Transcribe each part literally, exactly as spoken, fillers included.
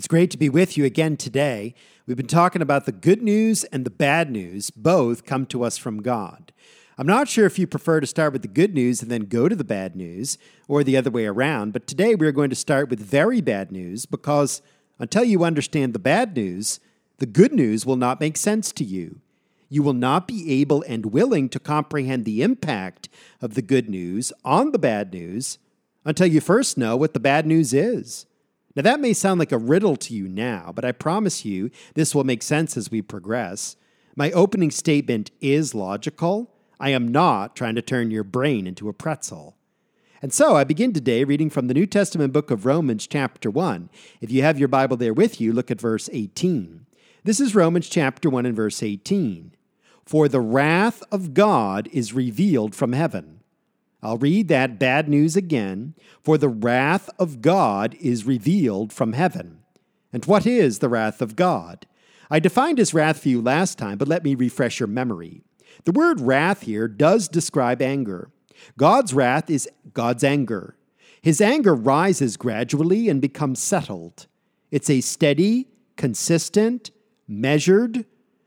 It's great to be with you again today. We've been talking about the good news and the bad news. Both come to us from God. I'm not sure if you prefer to start with the good news and then go to the bad news, or the other way around, but today we're going to start with very bad news because until you understand the bad news, the good news will not make sense to you. You will not be able and willing to comprehend the impact of the good news on the bad news until you first know what the bad news is. Now, that may sound like a riddle to you now, but I promise you this will make sense as we progress. My opening statement is logical. I am not trying to turn your brain into a pretzel. And so I begin today reading from the New Testament book of Romans chapter one. If you have your Bible there with you, look at verse eighteen. This is Romans chapter one and verse eighteen. For the wrath of God is revealed from heaven. I'll read that bad news again. For the wrath of God is revealed from heaven. And what is the wrath of God? I defined his wrath for you last time, but let me refresh your memory. The word wrath here does describe anger. God's wrath is God's anger. His anger rises gradually and becomes settled. It's a steady, consistent, measured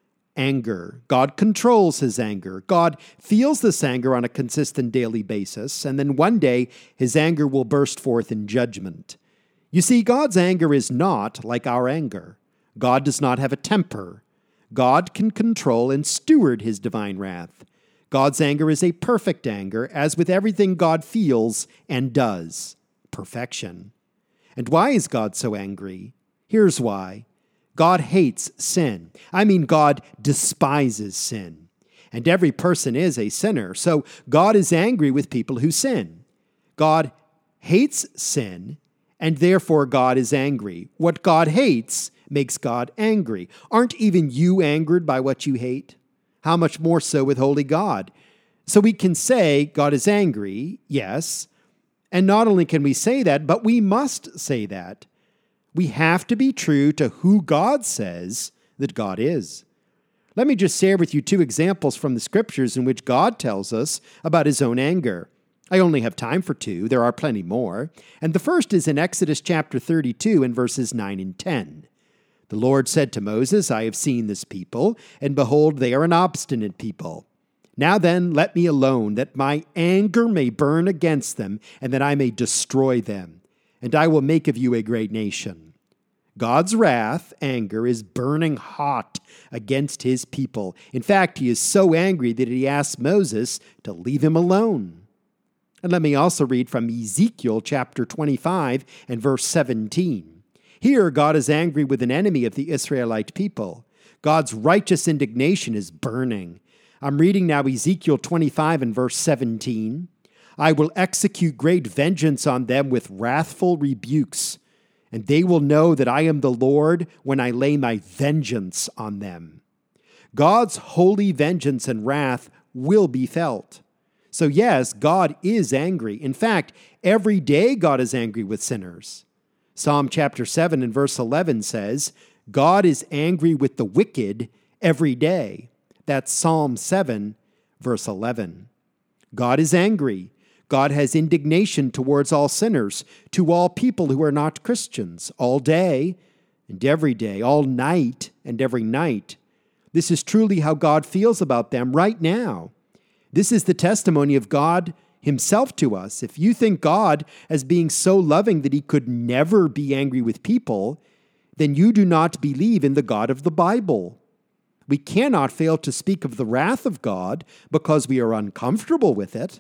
anger. God controls his anger. God feels this anger on a consistent daily basis, and then one day his anger will burst forth in judgment. You see, God's anger is not like our anger. God does not have a temper. God can control and steward his divine wrath. God's anger is a perfect anger, as with everything God feels and does. Perfection. And why is God so angry? Here's why. God hates sin. I mean, God despises sin. And every person is a sinner, so God is angry with people who sin. God hates sin, and therefore God is angry. What God hates makes God angry. Aren't even you angered by what you hate? How much more so with holy God? So we can say God is angry, yes, and not only can we say that, but we must say that. We have to be true to who God says that God is. Let me just share with you two examples from the scriptures in which God tells us about his own anger. I only have time for two. There are plenty more. And the first is in Exodus chapter thirty-two and verses nine and ten. The Lord said to Moses, I have seen this people, and behold, they are an obstinate people. Now then, let me alone, that my anger may burn against them, and that I may destroy them. And I will make of you a great nation. God's wrath, anger, is burning hot against his people. In fact, he is so angry that he asks Moses to leave him alone. And let me also read from Ezekiel chapter twenty-five and verse seventeen. Here, God is angry with an enemy of the Israelite people. God's righteous indignation is burning. I'm reading now Ezekiel twenty-five and verse seventeen. I will execute great vengeance on them with wrathful rebukes, and they will know that I am the Lord when I lay my vengeance on them. God's holy vengeance and wrath will be felt. So yes, God is angry. In fact, every day God is angry with sinners. Psalm chapter seven and verse eleven says, God is angry with the wicked every day. That's Psalm seven, verse eleven. God is angry. God has indignation towards all sinners, to all people who are not Christians, all day and every day, all night and every night. This is truly how God feels about them right now. This is the testimony of God himself to us. If you think God as being so loving that he could never be angry with people, then you do not believe in the God of the Bible. We cannot fail to speak of the wrath of God because we are uncomfortable with it.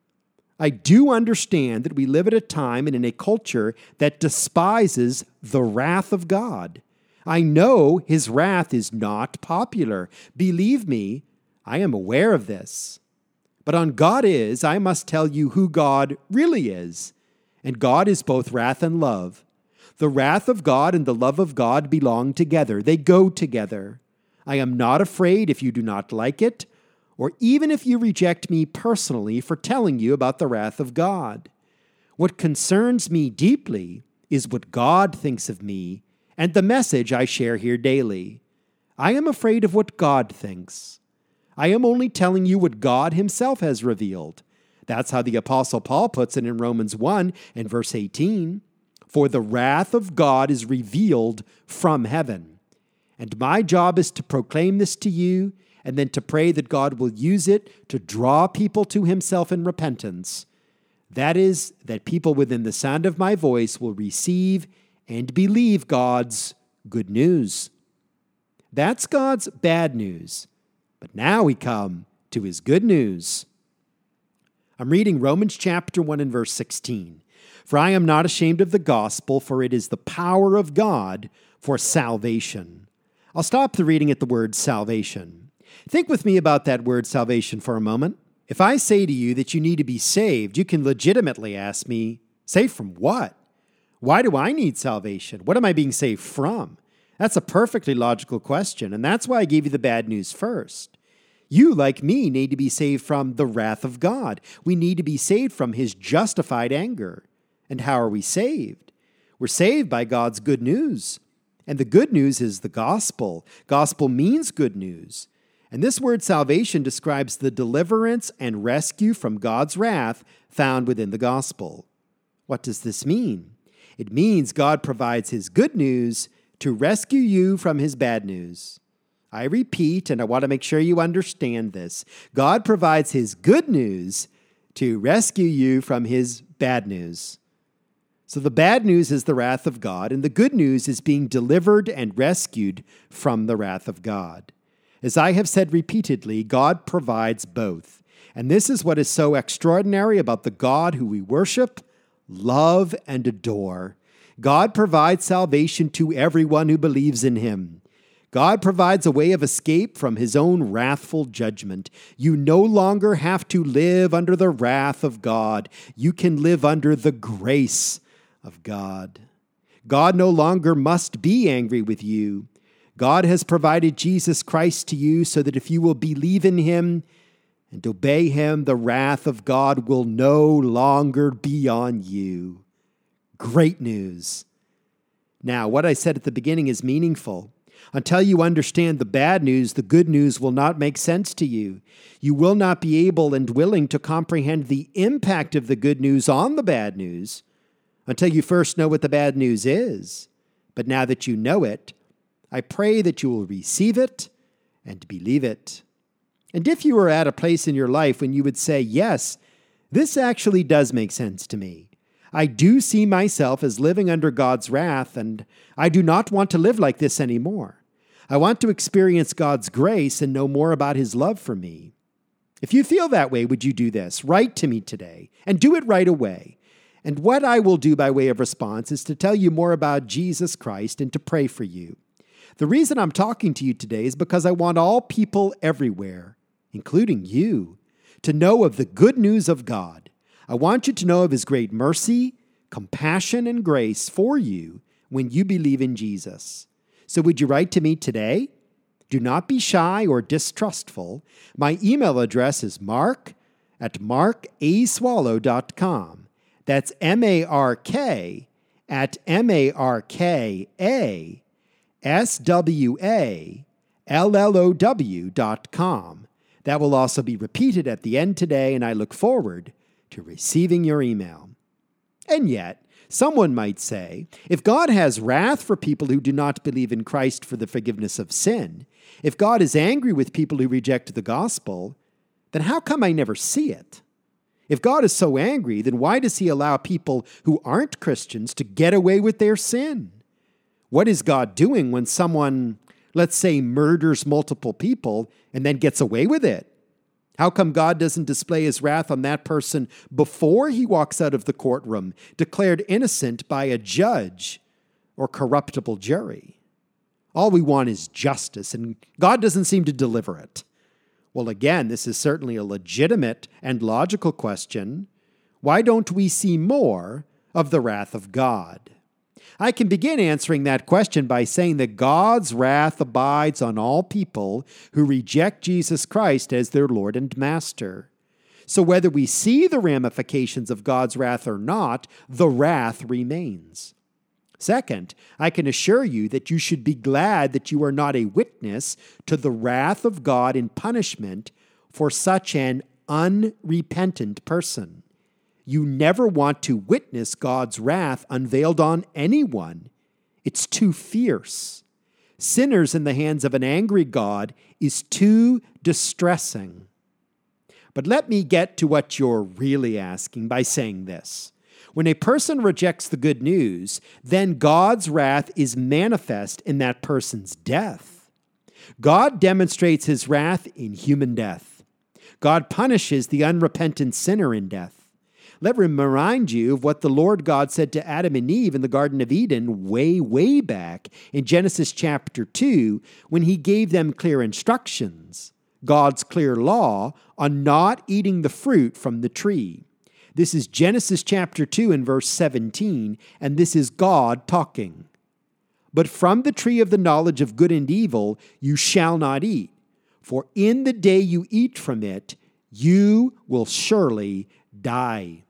I do understand that we live at a time and in a culture that despises the wrath of God. I know his wrath is not popular. Believe me, I am aware of this. But on God is, I must tell you who God really is. And God is both wrath and love. The wrath of God and the love of God belong together. They go together. I am not afraid if you do not like it, or even if you reject me personally for telling you about the wrath of God. What concerns me deeply is what God thinks of me and the message I share here daily. I am afraid of what God thinks. I am only telling you what God himself has revealed. That's how the Apostle Paul puts it in Romans one and verse eighteen. for the wrath of God is revealed from heaven. And my job is to proclaim this to you, and then to pray that God will use it to draw people to himself in repentance. That is, that people within the sound of my voice will receive and believe God's good news. That's God's bad news. But now we come to his good news. I'm reading Romans chapter one and verse sixteen. For I am not ashamed of the gospel, for it is the power of God for salvation. I'll stop the reading at the word salvation. Think with me about that word salvation for a moment. If I say to you that you need to be saved, you can legitimately ask me, saved from what? Why do I need salvation? What am I being saved from? That's a perfectly logical question, and that's why I gave you the bad news first. You, like me, need to be saved from the wrath of God. We need to be saved from his justified anger. And how are we saved? We're saved by God's good news. And the good news is the gospel. Gospel means good news. And this word salvation describes the deliverance and rescue from God's wrath found within the gospel. What does this mean? It means God provides his good news to rescue you from his bad news. I repeat, and I want to make sure you understand this. God provides his good news to rescue you from his bad news. So the bad news is the wrath of God, and the good news is being delivered and rescued from the wrath of God. As I have said repeatedly, God provides both. And this is what is so extraordinary about the God who we worship, love, and adore. God provides salvation to everyone who believes in him. God provides a way of escape from his own wrathful judgment. You no longer have to live under the wrath of God. You can live under the grace of God. God no longer must be angry with you. God has provided Jesus Christ to you so that if you will believe in him and obey him, the wrath of God will no longer be on you. Great news. Now, what I said at the beginning is meaningful. Until you understand the bad news, the good news will not make sense to you. You will not be able and willing to comprehend the impact of the good news on the bad news until you first know what the bad news is. But now that you know it, I pray that you will receive it and believe it. And if you are at a place in your life when you would say, yes, this actually does make sense to me. I do see myself as living under God's wrath, and I do not want to live like this anymore. I want to experience God's grace and know more about his love for me. If you feel that way, would you do this? Write to me today, and do it right away. And what I will do by way of response is to tell you more about Jesus Christ and to pray for you. The reason I'm talking to you today is because I want all people everywhere, including you, to know of the good news of God. I want you to know of his great mercy, compassion, and grace for you when you believe in Jesus. So would you write to me today? Do not be shy or distrustful. My email address is mark at mark a swallow dot com. That's M A R K at M A R K A S W A L L O W dot com. That will also be repeated at the end today, and I look forward to receiving your email. And yet, someone might say, if God has wrath for people who do not believe in Christ for the forgiveness of sin, if God is angry with people who reject the gospel, then how come I never see it? If God is so angry, then why does he allow people who aren't Christians to get away with their sin? What is God doing when someone, let's say, murders multiple people and then gets away with it? How come God doesn't display his wrath on that person before he walks out of the courtroom, declared innocent by a judge or corruptible jury? All we want is justice, and God doesn't seem to deliver it. Well, again, this is certainly a legitimate and logical question. Why don't we see more of the wrath of God? I can begin answering that question by saying that God's wrath abides on all people who reject Jesus Christ as their Lord and Master. So whether we see the ramifications of God's wrath or not, the wrath remains. Second, I can assure you that you should be glad that you are not a witness to the wrath of God in punishment for such an unrepentant person. You never want to witness God's wrath unveiled on anyone. It's too fierce. Sinners in the hands of an angry God is too distressing. But let me get to what you're really asking by saying this. When a person rejects the good news, then God's wrath is manifest in that person's death. God demonstrates his wrath in human death. God punishes the unrepentant sinner in death. Let me remind you of what the Lord God said to Adam and Eve in the Garden of Eden way, way back in Genesis chapter two, when he gave them clear instructions, God's clear law on not eating the fruit from the tree. This is Genesis chapter two and verse seventeen, and this is God talking. But from the tree of the knowledge of good and evil you shall not eat, for in the day you eat from it, you will surely die.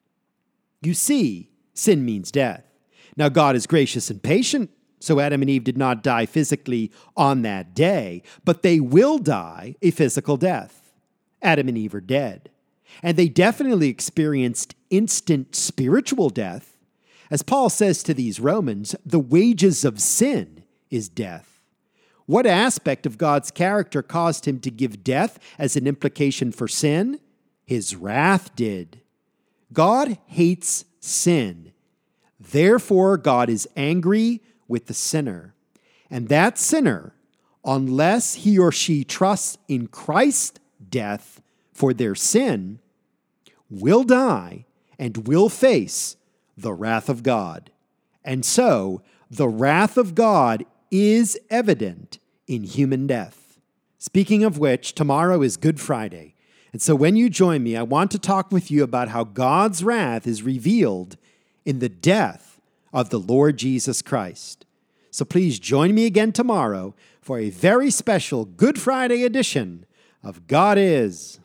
You see, sin means death. Now God is gracious and patient, so Adam and Eve did not die physically on that day, but they will die a physical death. Adam and Eve are dead. And they definitely experienced instant spiritual death. As Paul says to these Romans, the wages of sin is death. What aspect of God's character caused him to give death as an implication for sin? His wrath did. God hates sin. Therefore, God is angry with the sinner. And that sinner, unless he or she trusts in Christ's death for their sin, will die and will face the wrath of God. And so, the wrath of God is evident in human death. Speaking of which, tomorrow is Good Friday. And so when you join me, I want to talk with you about how God's wrath is revealed in the death of the Lord Jesus Christ. So please join me again tomorrow for a very special Good Friday edition of God Is.